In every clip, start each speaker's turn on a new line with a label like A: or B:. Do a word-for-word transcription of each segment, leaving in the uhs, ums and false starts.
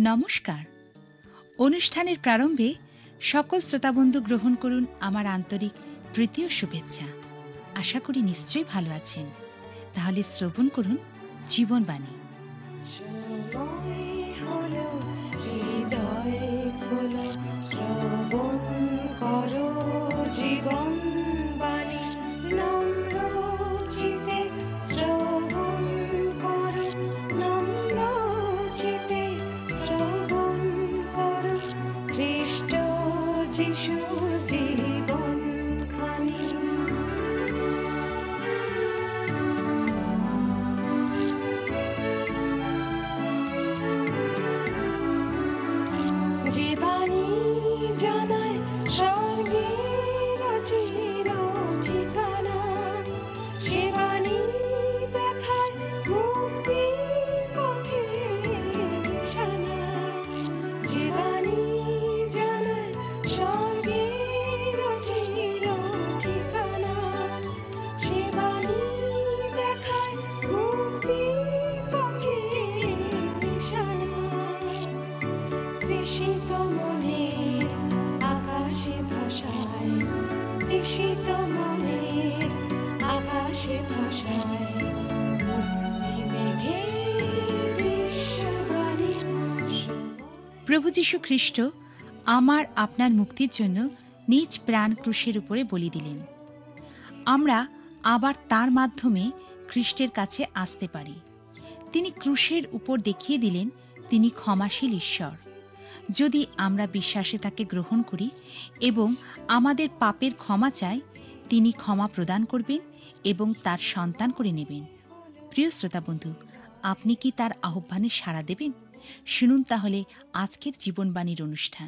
A: নমস্কার। অনুষ্ঠানের প্রারম্ভে সকল শ্রোতাবন্ধু গ্রহণ করুন আমার আন্তরিক প্রীতি ও শুভেচ্ছা। আশা করি নিশ্চয়ই ভালো আছেন। তাহলে শ্রবণ করুন জীবনবাণী।
B: জীবনবাণী নম্র চিতে শ্রবণ করো, নম্র চিতে শ্রবণ করো, খ্রিস্ট যিশুর জীবন খানি। যে বাণী জানায় স্বর্গের চির ঠিকানা, সে বাণী দেখায় মুক্তির পথের নিশানা। যে বাণী জানায় স্বর্গের চির ঠিকানা, সে বাণী দেখায় মুক্তির পথের নিশানা। তৃষিত মনের আকাশে ভাষায়, তৃষিত মনের আকাশে ভাষায়, মুক্তি মেঘের বিশ্ববাণী।
A: প্রভু যীশু খ্রিস্ট আমার আপনার মুক্তির জন্য নিজ প্রাণ ক্রুশের উপরে বলি দিলেন। আমরা আবার তার মাধ্যমে খ্রিস্টের কাছে আসতে পারি। তিনি ক্রুশের উপর দেখিয়ে দিলেন তিনি ক্ষমাশীল ঈশ্বর। যদি আমরা বিশ্বাসে তাকে গ্রহণ করি এবং আমাদের পাপের ক্ষমা চাই, তিনি ক্ষমা প্রদান করবেন এবং তার সন্তান করে নেবেন। প্রিয় শ্রোতা বন্ধু, আপনি কি তার আহ্বানে সাড়া দেবেন? শুনুন তাহলে আজকের জীবনবাণীর অনুষ্ঠান।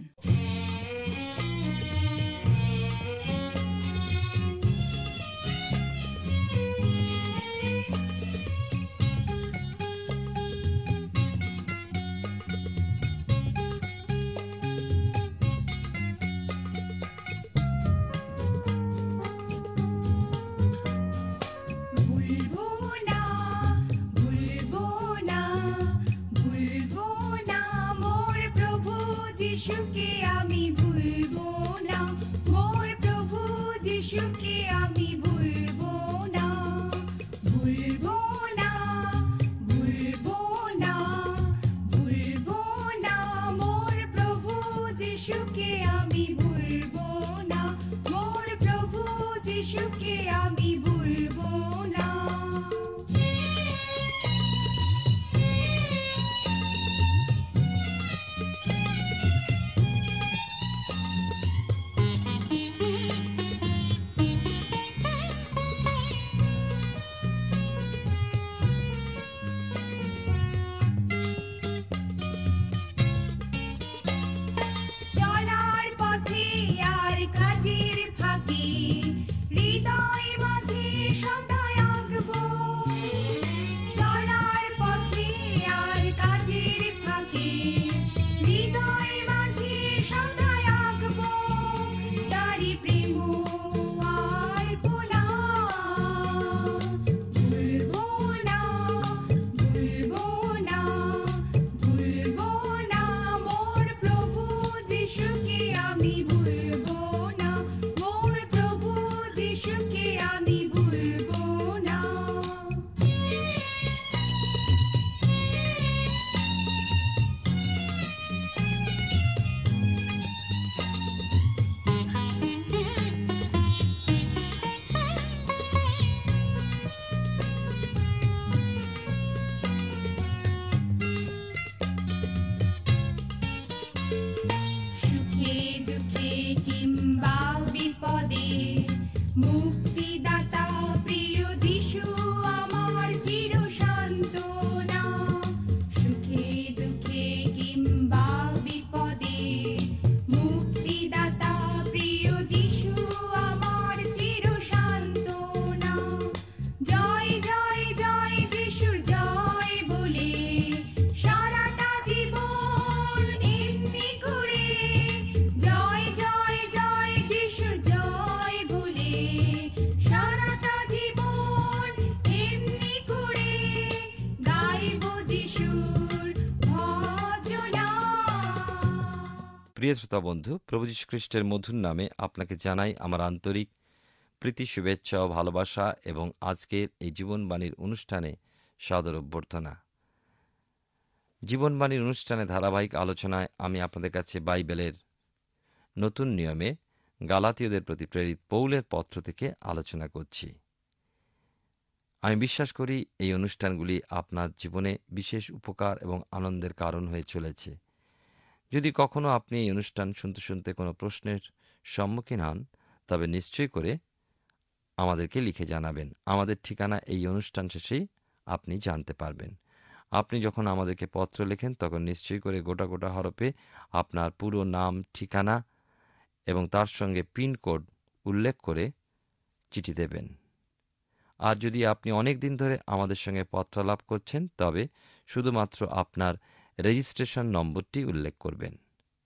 C: ভুলবো না, ভুলবো না, ভুলবো না মোর প্রভু যিশুকে আমি ভুলবো না, মোর প্রভু যিশুকে আমি ভুলবো না, ভুলবো না, ভুলবো না, ভুলবো না মোর প্রভু যিশুকে আমি ভুলবো না, মোর প্রভু যিশুকে আমি ভুলবো না। চলার পথে আর কাজের ফাঁকে হৃদয় মাঝে
D: প্রিয় শ্রোতা বন্ধু, প্রভু যীশু খ্রিস্টের মধুর নামে আপনাকে জানাই আমার আন্তরিক প্রীতি, শুভেচ্ছা ও ভালোবাসা এবং আজকের এই জীবনবাণীর অনুষ্ঠানে সাদর অভ্যর্থনা। জীবনবাণীর অনুষ্ঠানে ধারাবাহিক আলোচনায় আমি আপনাদের কাছে বাইবেলের নতুন নিয়মে গালাতীয়দের প্রতি প্রেরিত পৌলের পত্র থেকে আলোচনা করছি। আমি বিশ্বাস করি এই অনুষ্ঠানগুলি আপনার জীবনে বিশেষ উপকার এবং আনন্দের কারণ হয়ে চলেছে। যদি কখনো আপনি এই অনুষ্ঠান শুনতে শুনতে কোনো প্রশ্নের সম্মুখীন হন, তবে নিশ্চয় করে আমাদেরকে লিখে জানাবেন। আমাদের ঠিকানা এই অনুষ্ঠান শেষেই আপনি জানতে পারবেন। আপনি যখন আমাদেরকে পত্র লেখেন তখন নিশ্চয়ই করে গোটা গোটা হরফে আপনার পুরো নাম, ঠিকানা এবং তার সঙ্গে পিনকোড উল্লেখ করে চিঠি দেবেন। আর যদি আপনি অনেক দিন ধরে আমাদের সঙ্গে পত্রালাপ করছেন, তবে শুধুমাত্র আপনার রেজিস্ট্রেশন নম্বরটি উল্লেখ করবেন।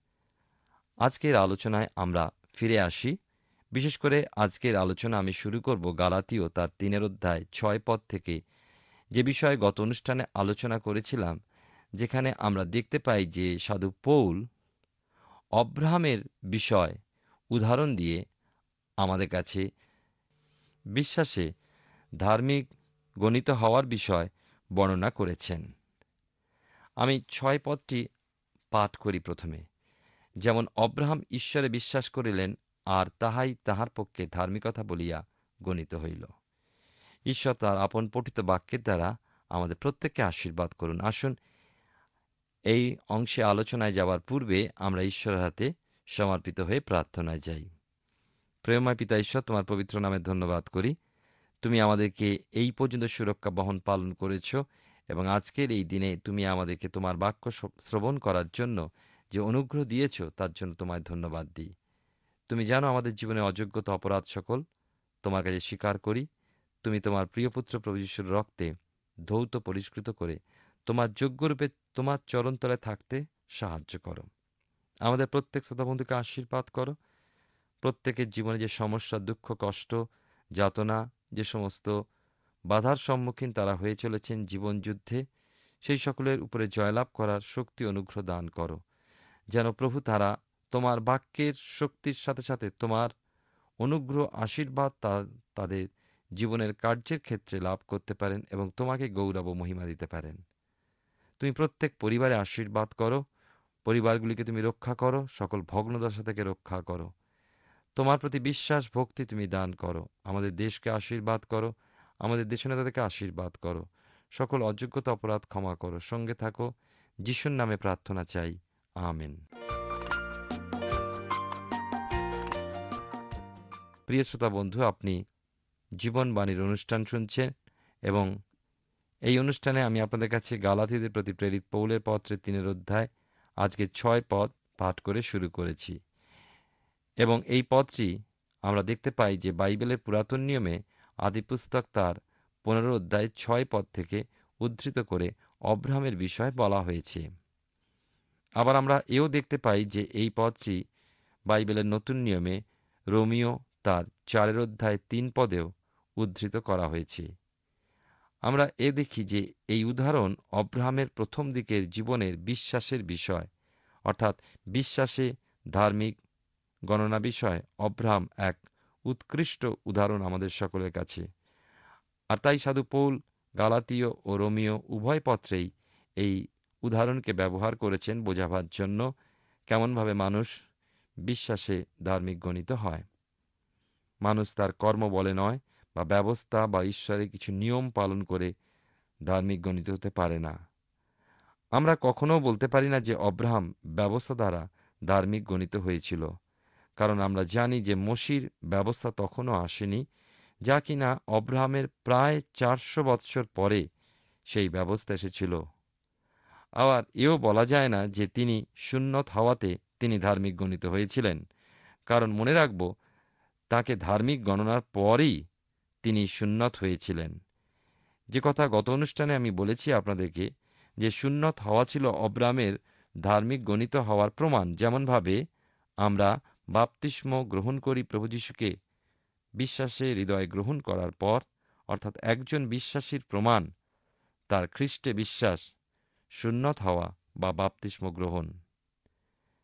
D: আজকের আলোচনায় আমরা ফিরে আসি। বিশেষ করে আজকের আলোচনা আমি শুরু করব গালাতীয় তার তিনের অধ্যায় ছয় পদ থেকে, যে বিষয়ে গত অনুষ্ঠানে আলোচনা করেছিলাম, যেখানে আমরা দেখতে পাই যে সাধু পৌল অব্রাহামের বিষয় উদাহরণ দিয়ে আমাদের কাছে বিশ্বাসে ধার্মিক গণিত হওয়ার বিষয় বর্ণনা করেছেন। আমি ছয় পদটি পাঠ করি প্রথমে। যেমন অব্রাহাম ঈশ্বরে বিশ্বাস করিলেন, আর তাহাই তাহার পক্ষে ধার্মিকতা বলিয়া গণিত হইল। ঈশ্বর তাঁর আপন পঠিত বাক্যের দ্বারা আমাদের প্রত্যেককে আশীর্বাদ করুন। আসুন এই অংশে আলোচনায় যাওয়ার পূর্বে আমরা ঈশ্বরের হাতে সমর্পিত হয়ে প্রার্থনায় যাই। প্রেমময় পিতা ঈশ্বর, তোমার পবিত্র নামে ধন্যবাদ করি। তুমি আমাদেরকে এই পর্যন্ত সুরক্ষা বহন পালন করেছ এবং আজকের এই দিনে তুমি আমাদেরকে তোমার বাক্য শ্রবণ করার জন্য যে অনুগ্রহ দিয়েছ, তার জন্য তোমায় ধন্যবাদ দিই। তুমি জানো আমাদের জীবনে অযোগ্যতা, অপরাধ সকল তোমার কাছে স্বীকার করি। তুমি তোমার প্রিয়পুত্র প্রভু যীশুর রক্তে ধৌত পরিষ্কৃত করে তোমার যোগ্যরূপে তোমার চরণতলায় থাকতে সাহায্য করো। আমাদের প্রত্যেক শ্রোতা বন্ধুকে আশীর্বাদ করো। প্রত্যেকের জীবনে যে সমস্যা, দুঃখ, কষ্ট, যাতনা, যে সমস্ত বাধার সম্মুখীন তারা হয়ে চলেছেন জীবন যুদ্ধে, সেই সকলের উপরে জয়লাভ করার শক্তি অনুগ্রহ দান করো। যেন প্রভু তারা তোমার বাক্যের শক্তির সাথে সাথে তোমার অনুগ্রহ, আশীর্বাদ তাদের জীবনের কার্যের ক্ষেত্রে লাভ করতে পারেন এবং তোমাকে গৌরব ও মহিমা দিতে পারেন। তুমি প্রত্যেক পরিবারে আশীর্বাদ করো, পরিবারগুলিকে তুমি রক্ষা করো, সকল ভগ্নদশা থেকে রক্ষা করো। তোমার প্রতি বিশ্বাস, ভক্তি তুমি দান করো। আমাদের দেশকে আশীর্বাদ করো, আমাদের দেশনেতাদেরকে আশীর্বাদ করো। সকল অযোগ্যতা, অপরাধ ক্ষমা করো। সঙ্গে থাকো। যিশুর নামে প্রার্থনা চাই, আমেন। প্রিয় শ্রোতা বন্ধু, আপনি জীবনবাণীর অনুষ্ঠান শুনছেন এবং এই অনুষ্ঠানে আমি আপনাদের কাছে গালাতীয়দের প্রতি প্রেরিত পৌলের পত্রের তিনের অধ্যায় আজকে ছয় পদ পাঠ করে শুরু করেছি। এবং এই পদটি আমরা দেখতে পাই যে বাইবেলের পুরাতন নিয়মে আদিপুস্তক তার পনেরো অধ্যায় ছয় পদ থেকে উদ্ধৃত করে অব্রাহামের বিষয় বলা হয়েছে। আবার আমরা এও দেখতে পাই যে এই পদটি বাইবেলের নতুন নিয়মে রোমীয় তার চারের অধ্যায় তিন পদেও উদ্ধৃত করা হয়েছে। আমরা এ দেখি যে এই উদাহরণ অব্রাহামের প্রথম দিকের জীবনের বিশ্বাসের বিষয়, অর্থাৎ বিশ্বাসে ধার্মিক গণনা বিষয় অব্রাহাম এক উৎকৃষ্ট উদাহরণ আমাদের সকলের কাছে। আর তাই সাধু পৌল গালাতীয় ও রোমীয় উভয় পত্রেই এই উদাহরণকে ব্যবহার করেছেন বোঝাবার জন্য কেমনভাবে মানুষ বিশ্বাসে ধার্মিক গণিত হয়। মানুষ তার কর্ম বলে নয় বা ব্যবস্থা বা ঈশ্বরের কিছু নিয়ম পালন করে ধার্মিক গণিত হতে পারে না। আমরা কখনো বলতে পারি না যে অব্রাহাম ব্যবস্থা দ্বারা ধার্মিক গণিত হয়েছিল, কারণ আমরা জানি যে মসির ব্যবস্থা তখনও আসেনি, যা কিনা অব্রাহামের প্রায় চারশো বৎসর পরে সেই ব্যবস্থা এসেছিল। আবার এও বলা যায় না যে তিনি সুন্নত হওয়াতে তিনি ধার্মিক গণিত হয়েছিলেন, কারণ মনে রাখব তাকে ধার্মিক গণনার পরই তিনি সুন্নত হয়েছিলেন। যে কথা গত অনুষ্ঠানে আমি বলেছি আপনাদেরকে, যে সুন্নত হওয়া ছিল অব্রাহামের ধার্মিক গণিত হওয়ার প্রমাণ। যেমনভাবে আমরা বাপ্তিস্ম গ্রহণ করি প্রভু যীশুকে বিশ্বাসে হৃদয় গ্রহণ করার পর, অর্থাৎ একজন বিশ্বাসীর প্রমাণ তার খ্রিস্টে বিশ্বাস, সুন্নত হওয়া বা বাপ্তিস্ম গ্রহণ।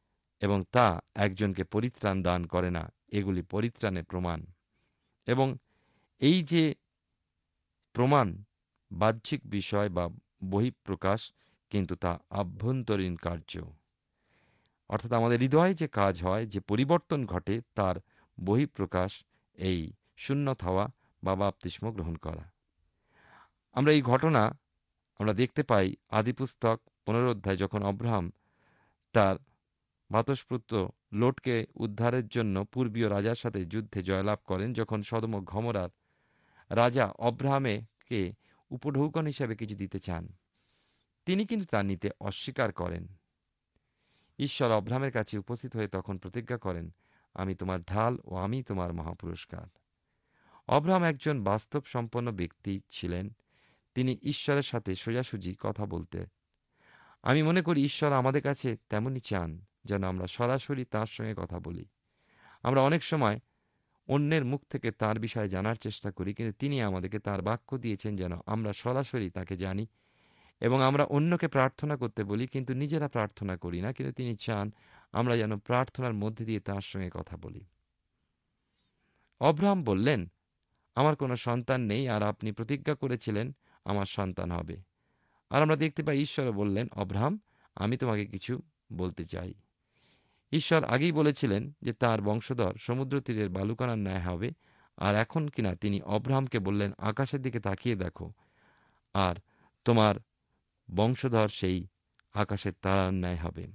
D: এবং তা একজনকে পরিত্রাণ দান করে না। এগুলি পরিত্রাণের প্রমাণ, এবং এই যে প্রমাণ বাহ্যিক বিষয় বা বহিঃপ্রকাশ, কিন্তু তা আভ্যন্তরীণ কার্য। অর্থাৎ আমাদের হৃদয়ে যে কাজ হয়, যে পরিবর্তন ঘটে, তার বহিঃপ্রকাশ এই শূন্যত হওয়া বা বাপ্তিস্ম গ্রহণ করা। আমরা এই ঘটনা আমরা দেখতে পাই আদিপুস্তক পনেরো অধ্যায়, যখন অব্রাহাম তার বাতসপুত্র লোটকে উদ্ধারের জন্য পূর্বীয় রাজার সাথে যুদ্ধে জয়লাভ করেন। যখন সদম ও গমোরার রাজা অব্রাহামকে উপঢৌকন হিসাবে কিছু দিতে চান, তিনি কিন্তু তা নিতে অস্বীকার করেন। ঈশ্বর অব্রাহামের কাছে উপস্থিত হয়ে তখন প্রতিজ্ঞা করেন, আমি তোমার ঢাল ও আমি তোমার মহাপুরস্কার। অব্রাহাম একজন বাস্তব সম্পন্ন ব্যক্তি ছিলেন। তিনি ঈশ্বরের সাথে সোজাসুজি কথা বলতে। আমি মনে করি ঈশ্বর আমাদের কাছে তেমনই চান, যেন আমরা সরাসরি তাঁর সঙ্গে কথা বলি। আমরা অনেক সময় অন্যের মুখ থেকে তার বিষয়ে জানার চেষ্টা করি, কিন্তু তিনি আমাদেরকে তার বাক্য দিয়েছেন যেন আমরা সরাসরি তাকে জানি। এবং আমরা অন্যকে প্রার্থনা করতে বলি, কিন্তু নিজেরা প্রার্থনা করি না। কিন্তু তিনি চান আমরা যেন প্রার্থনার মধ্যে দিয়ে তাঁর সঙ্গে কথা বলি। অব্রাহাম বললেন, আমার কোনো সন্তান নেই, আর আপনি প্রতিজ্ঞা করেছিলেন আমার সন্তান হবে। আর আমরা দেখতে পাই ঈশ্বর বললেন, অব্রাহাম, আমি তোমাকে কিছু বলতে চাই। ঈশ্বর আগেই বলেছিলেন যে তার বংশধর সমুদ্র তীরের বালুকণার ন্যায় হবে। আর এখন কিনা তিনি অব্রাহামকে বললেন, আকাশের দিকে তাকিয়ে দেখো, আর তোমার বংশধর সেই আকাশের তারার ন্যায় হবে।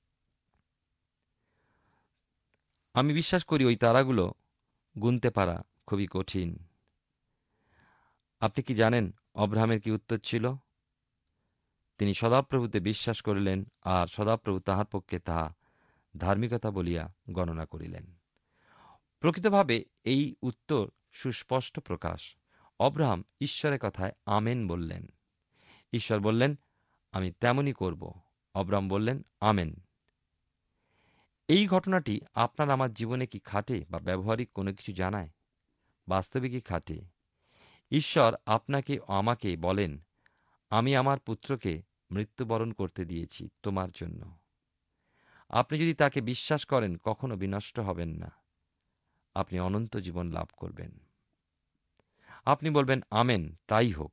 D: আমি বিশ্বাস করি ওই তারাগুলো গুনতে পারা খুবই কঠিন। আপনি কি জানেন অব্রাহামের কি উত্তর ছিল? তিনি সদাপ্রভুতে বিশ্বাস করিলেন, আর সদাপ্রভু তাহার পক্ষে তাহা ধার্মিকতা বলিয়া গণনা করিলেন। প্রকৃতভাবে এই উত্তর সুস্পষ্ট প্রকাশ। অব্রাহাম ঈশ্বরের কথায় আমেন বললেন। ঈশ্বর বললেন, আমি তেমনই করব। অব্রাহাম বললেন, আমেন। এই ঘটনাটি আপনার আমার জীবনে কি খাটে বা ব্যবহারিক কোনো কিছু জানায়? বাস্তবে কি খাটে? ঈশ্বর আপনাকে ও আমাকে বলেন, আমি আমার পুত্রকে মৃত্যুবরণ করতে দিয়েছি তোমার জন্য। আপনি যদি তাকে বিশ্বাস করেন, কখনো বিনষ্ট হবেন না, আপনি অনন্ত জীবন লাভ করবেন। আপনি বলবেন, আমেন, তাই হোক।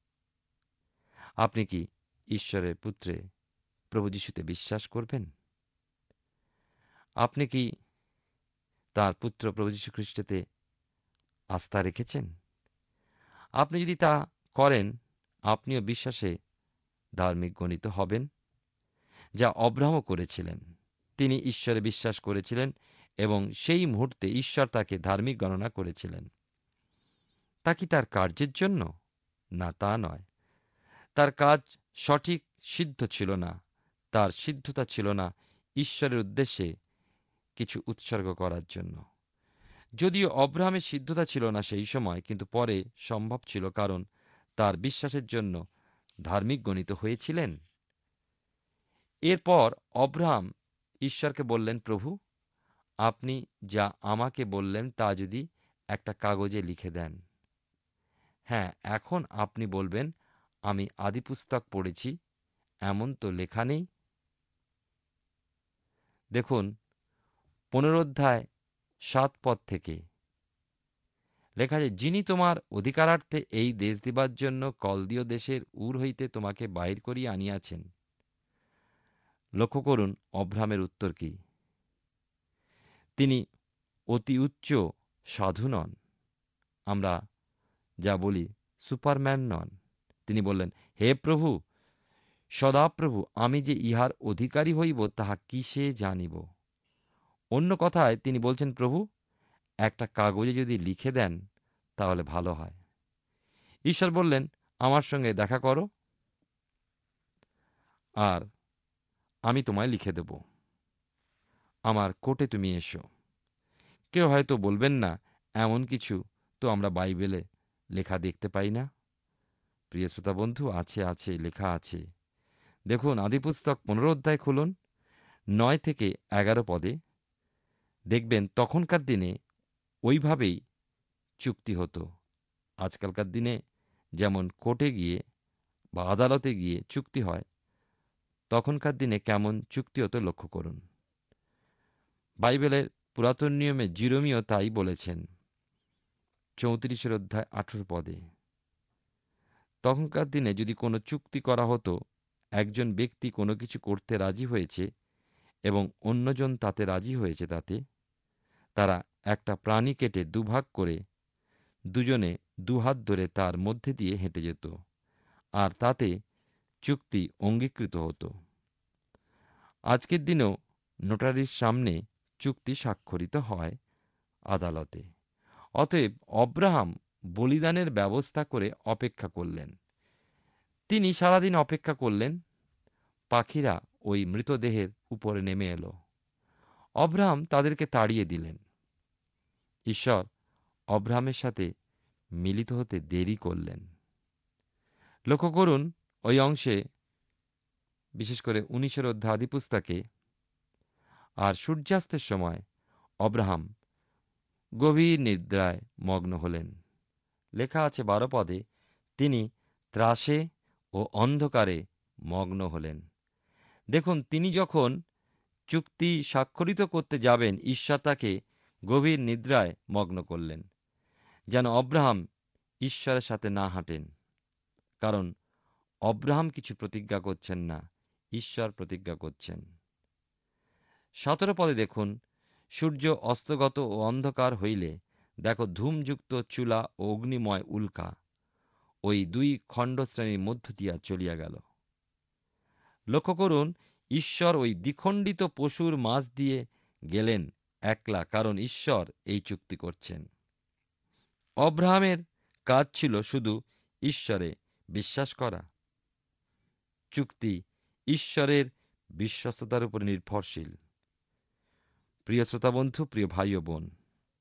D: আপনি কি ঈশ্বরের পুত্রে প্রভু যীশুতে বিশ্বাস করবেন? আপনি কি তার পুত্র প্রভু যীশু খ্রিস্টতে আস্থা রেখেছেন? আপনি যদি তা করেন, আপনিও বিশ্বাসে ধার্মিক গণিত হবেন, যা অব্রাহামও করেছিলেন। তিনি ঈশ্বরে বিশ্বাস করেছিলেন এবং সেই মুহূর্তে ঈশ্বর তাকে ধার্মিক গণনা করেছিলেন। তা কি তার কার্যের জন্য? না, তা নয়। তার কাজ সঠিক সিদ্ধ ছিল না। তার সিদ্ধতা ছিল না ঈশ্বরের উদ্দেশ্যে কিছু উৎসর্গ করার জন্য। যদিও অব্রাহামের সিদ্ধতা ছিল না সেই সময়, কিন্তু পরে সম্ভব ছিল, কারণ তার বিশ্বাসের জন্য ধার্মিক গণিত হয়েছিলেন। এরপর অব্রাহাম ঈশ্বরকে বললেন, প্রভু, আপনি যা আমাকে বললেন তা যদি একটা কাগজে লিখে দেন। হ্যাঁ, এখন আপনি বলবেন, আমি আদিপুস্তক পড়েছি, এমন তো লেখা নেই। দেখুন, পনেরো অধ্যায় সাত পদ থেকে লেখা যায়, যিনি তোমার অধিকারার্থে এই দেশ দিবার জন্য কলদীয় দেশের উর হইতে তোমাকে বাহির করিয়া আনিয়াছেন। লক্ষ্য করুন অব্রাহামের উত্তর কি। তিনি অতি উচ্চ সাধু নন, আমরা যা বলি সুপারম্যান নন। তিনি বললেন, হে প্রভু, সদাপ্রভু, আমি যে ইহার অধিকারী হইব তাহা কিসে জানিব? অন্য কথায় তিনি বলছেন, প্রভু, একটা কাগজে যদি লিখে দেন তাহলে ভালো হয়। ঈশ্বর বললেন, আমার সঙ্গে দেখা করো, আর আমি তোমায় লিখে দেব। আমার কোর্টে তুমি এসো। কেউ হয়তো বলবেন না, এমন কিছু তো আমরা বাইবেলে লেখা দেখতে পাই না। প্রিয় শ্রোতা বন্ধু, আছে আছে লেখা আছে। দেখুন, আদিপুস্তক পনেরো অধ্যায় খুলুন, নয় থেকে এগারো পদে দেখবেন তখনকার দিনে ওইভাবেই চুক্তি হতো। আজকালকার দিনে যেমন কোর্টে গিয়ে বা আদালতে গিয়ে চুক্তি হয়, তখনকার দিনে কেমন চুক্তি হতো লক্ষ্য করুন। বাইবেলের পুরাতন নিয়মে জিরোমিও তাই বলেছেন, চৌত্রিশের অধ্যায় আঠেরো পদে। তখনকার দিনে যদি কোনো চুক্তি করা হতো, একজন ব্যক্তি কোনো কিছু করতে রাজি হয়েছে এবং অন্যজন তাতে রাজি হয়েছে, তাতে তারা একটা প্রাণী কেটে দুভাগ করে দুজনে দুহাত ধরে তার মধ্যে দিয়ে হেঁটে যেত, আর তাতে চুক্তি অঙ্গীকৃত হতো। আজকের দিনেও নোটারির সামনে চুক্তি স্বাক্ষরিত হয় আদালতে। অতএব অব্রাহাম বলিদানের ব্যবস্থা করে অপেক্ষা করলেন। তিনি সারাদিন অপেক্ষা করলেন। পাখিরা ওই মৃতদেহের উপরে নেমে এলো। অব্রাহাম তাদেরকে তাড়িয়ে দিলেন। ঈশ্বর অব্রাহামের সাথে মিলিত হতে দেরি করলেন। লক্ষ্য করুন ওই অংশে, বিশেষ করে উনিশের অধ্যায় আদিপুস্তকে, আর সূর্যাস্তের সময় অব্রাহাম গভীর নিদ্রায় মগ্ন হলেন। লেখা আছে বারো পদে, তিনি ত্রাসে ও অন্ধকারে মগ্ন হলেন। দেখুন, তিনি যখন চুক্তি স্বাক্ষরিত করতে যাবেন, ঈশ্বর তাকে গভীর নিদ্রায় মগ্ন করলেন, যেন অব্রাহাম ঈশ্বরের সাথে না হাঁটেন। কারণ অব্রাহাম কিছু প্রতিজ্ঞা করছেন না, ঈশ্বর প্রতিজ্ঞা করছেন। সতেরো পদে দেখুন, সূর্য অস্তগত ও অন্ধকার হইলে দেখো ধূমযুক্ত চুলা ও অগ্নিময় উল্কা ওই দুই খণ্ডশ্রেণীর মধ্য দিয়া চলিয়া গেল। লক্ষ্য করুন, ঈশ্বর ওই দ্বিখণ্ডিত পশুর মাঝ দিয়ে গেলেন একলা, কারণ ঈশ্বর এই চুক্তি করছেন। অব্রাহামের কাজ ছিল শুধু ঈশ্বরে বিশ্বাস করা। চুক্তি ঈশ্বরের বিশ্বস্ততার উপর নির্ভরশীল। প্রিয় শ্রোতা বন্ধু, প্রিয় ভাই ও বোন,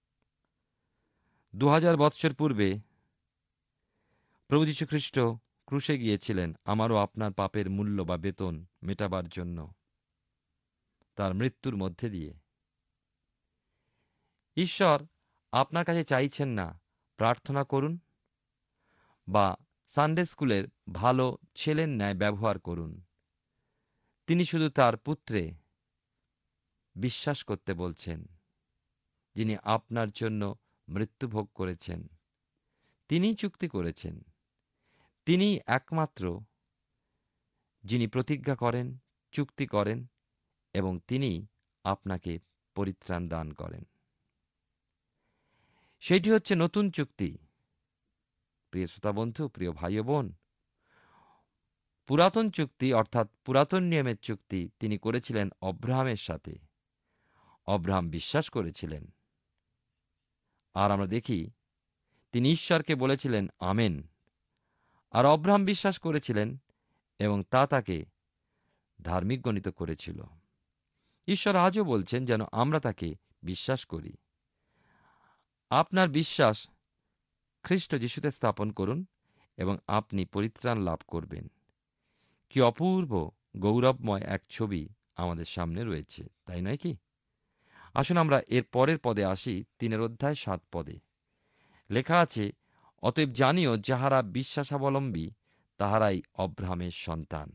D: দু হাজার বৎসর পূর্বে প্রভু যীশু খ্রিস্ট ক্রুশে গিয়েছিলেন আমারও আপনার পাপের মূল্য বা বেতন মেটাবার জন্য, তার মৃত্যুর মধ্যে দিয়ে। ঈশ্বর আপনার কাছে চাইছেন না প্রার্থনা করুন বা সানডে স্কুলের ভালো ছেলের ন্যায় ব্যবহার করুন। তিনি শুধু তার পুত্রে বিশ্বাস করতে বলছেন, যিনি আপনার জন্য মৃত্যুভোগ করেছেন। তিনিই চুক্তি করেছেন। তিনি একমাত্র যিনি প্রতিজ্ঞা করেন, চুক্তি করেন এবং তিনি আপনাকে পরিত্রাণ দান করেন। সেটি হচ্ছে নতুন চুক্তি। প্রিয় শ্রোতা বন্ধু, প্রিয় ভাই ও বোন, পুরাতন চুক্তি অর্থাৎ পুরাতন নিয়মের চুক্তি তিনি করেছিলেন অব্রাহামের সাথে। অব্রাহাম বিশ্বাস করেছিলেন, আর আমরা দেখি তিনি ঈশ্বরকে বলেছিলেন আমেন। আর অব্রাহাম বিশ্বাস করেছিলেন এবং তা তাকে ধার্মিক গণিত করেছিল। ঈশ্বর আজও বলছেন যেন আমরা তাকে বিশ্বাস করি। আপনার বিশ্বাস খ্রিস্ট যিশুতে স্থাপন করুন এবং আপনি পরিত্রাণ লাভ করবেন। কি অপূর্ব গৌরবময় এক ছবি আমাদের সামনে রয়েছে, তাই নয় কি? আসুন আমরা এর পরের পদে আসি, তিনের অধ্যায় সাত পদে লেখা আছে, অতএব জানিও যাহারা বিশ্বাসাবলম্বী তাহারাই অব্রাহামের সন্তান।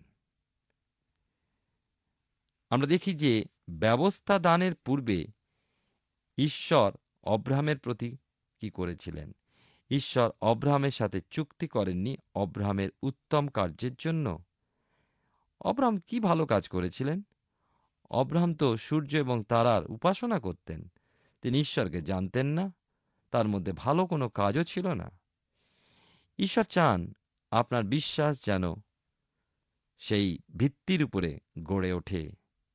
D: আমরা দেখি যে ব্যবস্থা দানের পূর্বে ঈশ্বর অব্রাহামের প্রতি কি করেছিলেন? ঈশ্বর অব্রাহামের সাথে চুক্তি করেননি অব্রাহামের উত্তম কার্যের জন্য। অব্রাহাম কি ভালো কাজ করেছিলেন? অব্রাহাম তো সূর্য এবং তারার উপাসনা করতেন। তিনি ঈশ্বরকে জানতেন না, তার মধ্যে ভালো কোনো কাজও ছিল না। ঈশ্বর চান আপনার বিশ্বাস যেন সেই ভিত্তির উপরে গড়ে ওঠে,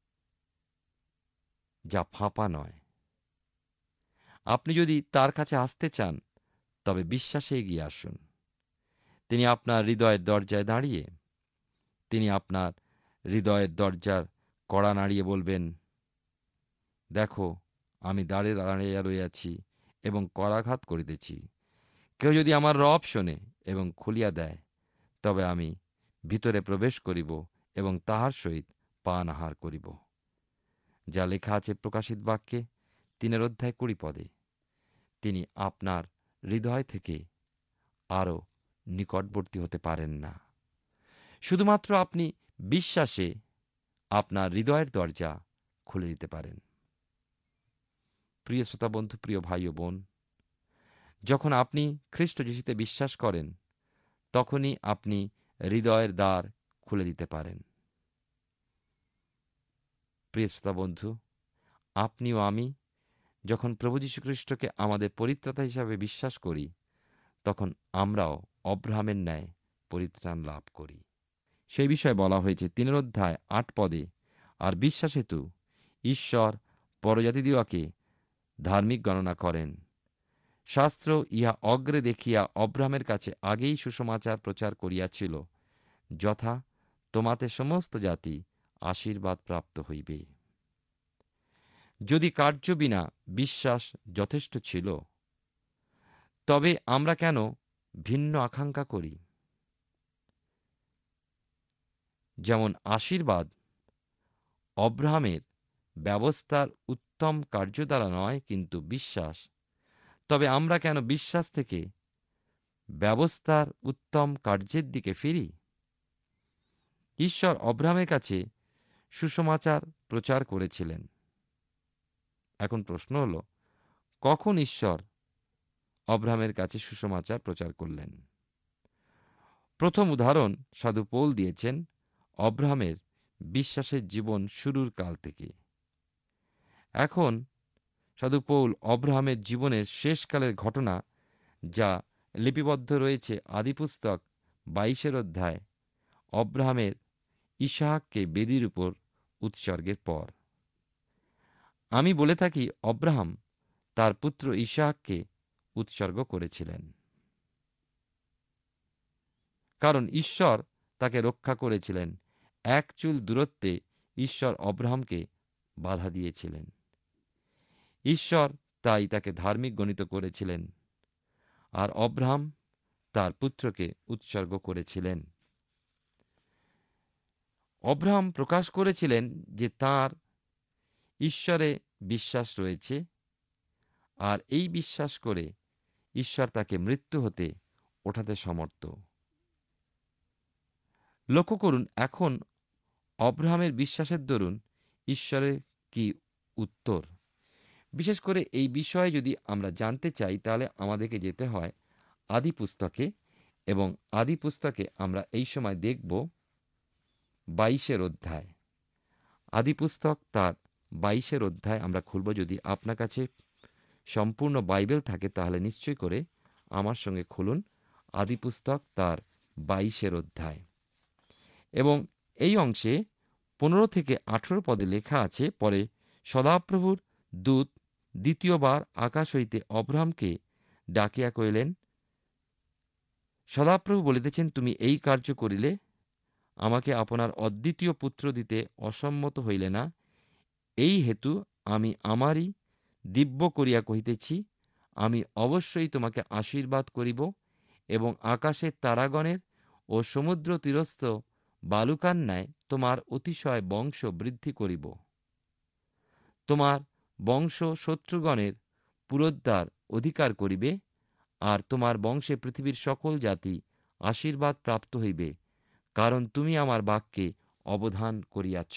D: যা ফাঁপা নয়। আপনি যদি তার কাছে আসতে চান তবে বিশ্বাসে এগিয়ে আসুন। তিনি আপনার হৃদয়ের দরজায় দাঁড়িয়ে, তিনি আপনার হৃদয়ের দরজার কড়া নাড়িয়ে বলবেন, দেখো আমি দ্বারে দাঁড়িয়ে রইয়াছি এবং করাঘাত করিতেছি। কেউ যদি আমার রব শোনে এবং খুলিয়া দেয়, তবে আমি ভিতরে প্রবেশ করিব এবং তাহার সহিত পান আহার করিব। যা লেখা আছে প্রকাশিত বাক্যে তিনের অধ্যায় কুড়ি পদে। তিনি আপনার হৃদয় থেকে আরও নিকটবর্তী হতে পারেন না। শুধুমাত্র আপনি বিশ্বাসে আপনার হৃদয়ের দরজা খুলে দিতে পারেন। প্রিয় শ্রোতা বন্ধু, প্রিয় ভাই ও বোন, যখন আপনি খ্রিস্ট যিশুতে বিশ্বাস করেন, তখনই আপনি হৃদয়ের দ্বার খুলে দিতে পারেন। প্রিয় শ্রোতা বন্ধু, আপনি ও আমি যখন প্রভু যীশু খ্রিস্টকে আমাদের পরিত্রাতা হিসাবে বিশ্বাস করি, তখন আমরাও অব্রাহামের ন্যায় পরিত্রাণ লাভ করি। সেই বিষয়ে বলা হয়েছে তিনের অধ্যায় আট পদে, আর বিশ্বাস হেতু ঈশ্বর পরজাতিদিওকে ধার্মিক গণনা করেন। শাস্ত্র ইহা অগ্রে দেখিয়া অব্রাহামের কাছে আগেই সুসমাচার প্রচার করিয়াছিল, যথা তোমাতে সমস্ত জাতি আশীর্বাদ প্রাপ্ত হইবে। যদি কার্য বিনা বিশ্বাস যথেষ্ট ছিল, তবে আমরা কেন ভিন্ন আকাঙ্ক্ষা করি? যেমন আশীর্বাদ অব্রাহামের ব্যবস্থার উত্তম কার্য দ্বারা নয়, কিন্তু বিশ্বাস, তবে আমরা কেন বিশ্বাস থেকে ব্যবস্থার উত্তম কার্যের দিকে ফিরি? ঈশ্বর অব্রাহামের কাছে সুসমাচার প্রচার করেছিলেন। এখন প্রশ্ন হল, কখন ঈশ্বর অব্রাহামের কাছে সুসমাচার প্রচার করলেন? প্রথম উদাহরণ সাধু পৌল দিয়েছেন অব্রাহামের বিশ্বাসের জীবন শুরুর কাল থেকে। এখন সাধু পৌল অব্রাহামের জীবনের শেষকালের ঘটনা, যা লিপিবদ্ধ রয়েছে আদিপুস্তক বাইশের অধ্যায়, অব্রাহামের ইসাহাককে বেদির উপর উৎসর্গের পর। আমি বলে থাকি, অব্রাহাম তার পুত্র ইসাহাককে উৎসর্গ করেছিলেন, কারণ ঈশ্বর তাকে রক্ষা করেছিলেন। এক চুল দূরত্বে ঈশ্বর অব্রাহামকে বাধা দিয়েছিলেন। ঈশ্বর তাই তাকে ধার্মিক গণিত করেছিলেন, আর অব্রাহাম তার পুত্রকে উৎসর্গ করেছিলেন। অব্রাহাম প্রকাশ করেছিলেন যে তাঁর ঈশ্বরে বিশ্বাস রয়েছে, আর এই বিশ্বাস করে ঈশ্বর তাকে মৃত্যু হতে ওঠাতে সমর্থ। লক্ষ্য করুন, এখন অব্রাহামের বিশ্বাসের দরুন ঈশ্বরের কি উত্তর। বিশেষ করে এই বিষয়ে যদি আমরা জানতে চাই, তাহলে আমাদেরকে যেতে হয় আদি পুস্তকে, এবং আদি পুস্তকে আমরা এই সময় দেখব বাইশের অধ্যায়। আদি পুস্তক তার বাইশের অধ্যায় আমরা খুলব। যদি আপনার কাছে সম্পূর্ণ বাইবেল থাকে, তাহলে নিশ্চয় করে আমার সঙ্গে খুলুন আদি পুস্তক তার বাইশের অধ্যায়। এবং এই অংশে পনেরো থেকে আঠেরো পদে লেখা আছে, পরে সদাপ্রভুর দূত দ্বিতীয়বার আকাশ হইতে অব্রাহামকে ডাকিয়া কইলেন, সদাপ্রভু বলিতেছেন, তুমি এই কার্য করিলে, আমাকে আপনার অদ্বিতীয় পুত্র দিতে অসম্মত হইলে না। এই হেতু আমি আমারই দিব্য করিয়া কহিতেছি, আমি অবশ্যই তোমাকে আশীর্বাদ করিব, এবং আকাশের তারাগণের ও সমুদ্র তীরস্থ বালুকার ন্যায় তোমার অতিশয় বংশ বৃদ্ধি করিব। তোমার বংশ শত্রুগণের পুরোদ্ধার অধিকার করিবে, আর তোমার বংশে পৃথিবীর সকল জাতি আশীর্বাদ প্রাপ্ত হইবে, কারণ তুমি আমার বাক্যে অবধান করিয়াছ।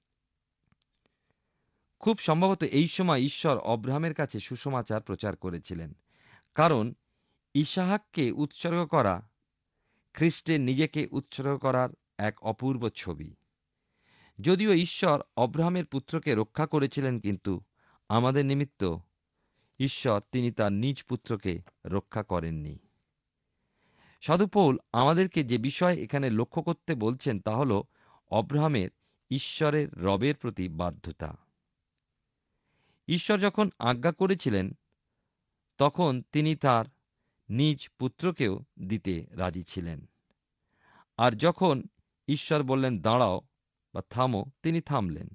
D: খুব সম্ভবত এই সময় ঈশ্বর অব্রাহামের কাছে সুসমাচার প্রচার করেছিলেন, কারণ ইসাহাককে উৎসর্গ করা খ্রিস্টের নিজেকে উৎসর্গ করার এক অপূর্ব ছবি। যদিও ঈশ্বর অব্রাহামের পুত্রকে রক্ষা করেছিলেন, কিন্তু আমাদের নিমিত্ত ঈশ্বর তিনি তার নিজ পুত্রকে রক্ষা করেননি। সাধু পৌল আমাদেরকে যে বিষয় এখানে লক্ষ্য করতে বলছেন, তা হল অব্রাহামের ঈশ্বরের রবের প্রতি বাধ্যতা। ঈশ্বর যখন আজ্ঞা করেছিলেন, তখন তিনি তার নিজ পুত্রকেও দিতে রাজি ছিলেন। আর যখন ঈশ্বর বললেন দাঁড়াও বা থামো, তিনি থামলেন।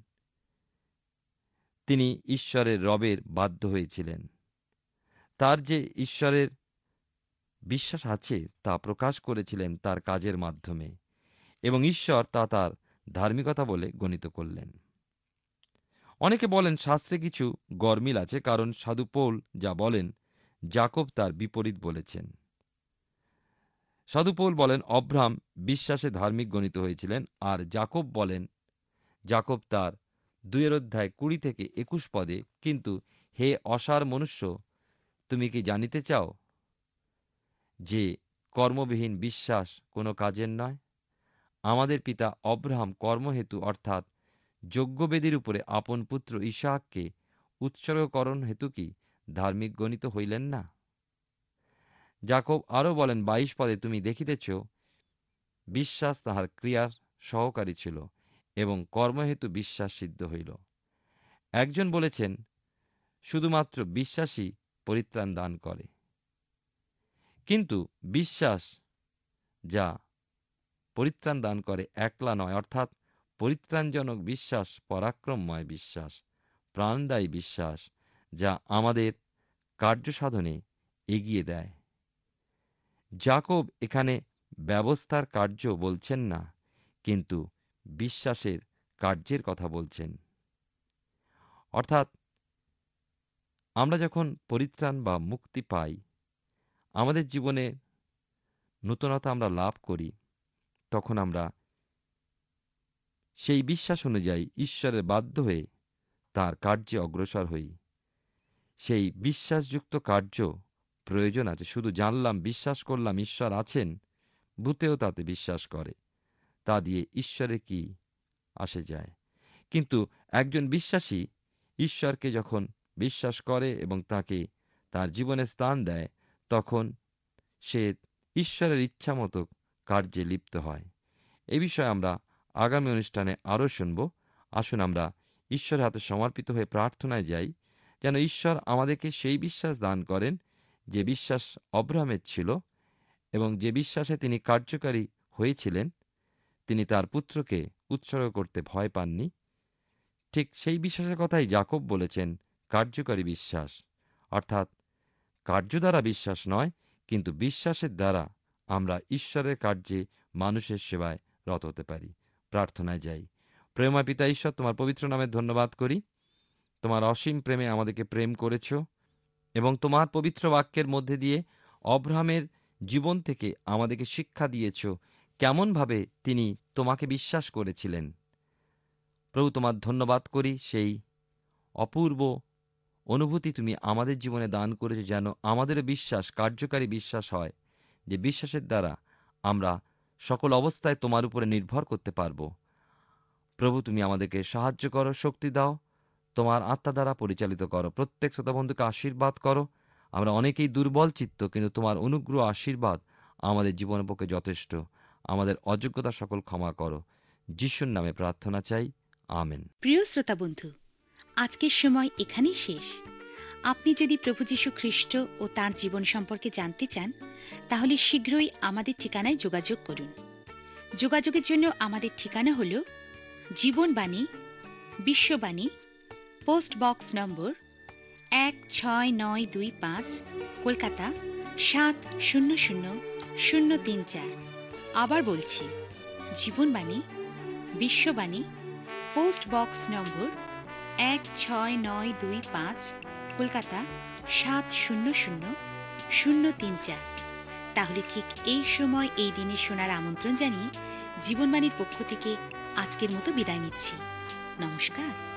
D: তিনি ঈশ্বরের রবের বাধ্য হয়েছিলেন। তার যে ঈশ্বরের বিশ্বাস আছে তা প্রকাশ করেছিলেন তার কাজের মাধ্যমে, এবং ঈশ্বর তা তার ধার্মিকতা বলে গণিত করলেন। অনেকে বলেন শাস্ত্রে কিছু গরমিল আছে, কারণ সাধু পৌল যা বলেন যাকব তার বিপরীত বলেছেন। সাধু পৌল বলেন অব্রাহাম বিশ্বাসে ধার্মিক গণিত হয়েছিলেন, আর যাকব বলেন, যাকব তার দুইয়ের অধ্যায় কুড়ি থেকে একুশ পদে, কিন্তু হে অসার মনুষ্য, তুমি কি জানিতে চাও যে কর্মবিহীন বিশ্বাস কোনো কাজের নয়? আমাদের পিতা অব্রাহাম কর্মহেতু অর্থাৎ যজ্ঞবেদীর উপরে আপন পুত্র ইসাহাককে উৎসর্গকরণ হেতু কি ধার্মিক গণিত হইলেন না? যাকব আরও বলেন বাইশ পদে, তুমি দেখিতেছ বিশ্বাস তাহার ক্রিয়ার সহকারী ছিল এবং কর্মহেতু বিশ্বাস সিদ্ধ হইল। একজন বলেছেন শুধুমাত্র বিশ্বাসী পরিত্রাণ দান করে, কিন্তু বিশ্বাস যা পরিত্রাণ দান করে একলা নয়, অর্থাৎ পরিত্রাণজনক বিশ্বাস পরাক্রমময় বিশ্বাস, প্রাণদায়ী বিশ্বাস, যা আমাদের কার্যসাধনে এগিয়ে দেয়। যাকব এখানে ব্যবস্থার কার্য বলছেন না, কিন্তু বিশ্বাসের কার্যের কথা বলছেন। অর্থাৎ আমরা যখন পরিত্রাণ বা মুক্তি পাই, আমাদের জীবনে নূতনতা আমরা লাভ করি, তখন আমরা সেই বিশ্বাস অনুযায়ী ঈশ্বরের বাধ্য হয়ে তার কার্যে অগ্রসর হই। সেই বিশ্বাসযুক্ত কার্য প্রয়োজন আছে। শুধু জানলাম, বিশ্বাস করলাম ঈশ্বর আছেন, ভূতেও তাতে বিশ্বাস করে, তা দিয়ে ঈশ্বরে কি আসে যায়? কিন্তু একজন বিশ্বাসী ঈশ্বরকে যখন বিশ্বাস করে এবং তাকে তার জীবনে স্থান দেয়, তখন সে ঈশ্বরের ইচ্ছা মতো কার্যে লিপ্ত হয়। এ বিষয়ে আমরা আগামী অনুষ্ঠানে আরও শুনব। আসুন আমরা ঈশ্বরের হাতে সমর্পিত হয়ে প্রার্থনায় যাই, যেন ঈশ্বর আমাদেরকে সেই বিশ্বাস দান করেন যে বিশ্বাস অব্রাহামের ছিল এবং যে বিশ্বাসে তিনি কার্যকারী হয়েছিলেন। তিনি তার পুত্রকে উৎসর্গ করতে ভয় পাননি। ঠিক সেই বিশ্বাসের কথাই যাকব বলেছেন কার্যকারী বিশ্বাস, অর্থাৎ কার্য দ্বারা বিশ্বাস নয়, কিন্তু বিশ্বাসের দ্বারা আমরা ঈশ্বরের কার্যে মানুষের সেবায় রত হতে পারি। প্রার্থনায় যাই। প্রেমময় পিতা ঈশ্বর, তোমার পবিত্র নামে ধন্যবাদ করি। তোমার অসীম প্রেমে আমাদেরকে প্রেম করেছ এবং তোমার পবিত্র বাক্যের মধ্যে দিয়ে অব্রাহামের জীবন থেকে আমাদেরকে শিক্ষা দিয়েছ কেমনভাবে তিনি তোমাকে বিশ্বাস করেছিলেন। প্রভু, তোমার ধন্যবাদ করি, সেই অপূর্ব অনুভূতি তুমি আমাদের জীবনে দান করেছ, যেন আমাদের বিশ্বাস কার্যকারী বিশ্বাস হয়, যে বিশ্বাসের দ্বারা আমরা সকল অবস্থায় তোমার উপরে নির্ভর করতে পারব। প্রভু, তুমি আমাদেরকে সাহায্য করো, শক্তি দাও, তোমার আত্মা দ্বারা পরিচালিত করো। প্রত্যেক শ্রোতা বন্ধুকে আশীর্বাদ করো। আমরা অনেকেই দুর্বল চিত্ত, কিন্তু তোমার অনুগ্রহ আশীর্বাদ আমাদের জীবনের পক্ষে যথেষ্ট। আমাদের অযোগ্যতা সকল ক্ষমা করো। যিশুর নামে প্রার্থনা চাই, আমেন।
A: প্রিয় শ্রোতা বন্ধু, আজকের সময় এখানেই শেষ। আপনি যদি প্রভু যীশু খ্রিস্ট ও তাঁর জীবন সম্পর্কে জানতে চান, তাহলে শীঘ্রই আমাদের ঠিকানায় যোগাযোগ করুন। যোগাযোগের জন্য আমাদের ঠিকানা হল জীবনবাণী, বিশ্ববাণী, পোস্ট বক্স নম্বর এক ছয় নয় দুই পাঁচ, কলকাতা সাত শূন্য শূন্য শূন্য তিন চার। আবার বলছি, জীবনবাণী, বিশ্ববাণী, পোস্ট বক্স নম্বর এক ছয় নয় দুই পাঁচ, কলকাতা সাত শূন্য শূন্য শূন্য তিন চার। তাহলে ঠিক এই সময় এই দিনে শোনার আমন্ত্রণ জানিয়ে জীবনবাণীর পক্ষ থেকে আজকের মতো বিদায় নিচ্ছি। নমস্কার।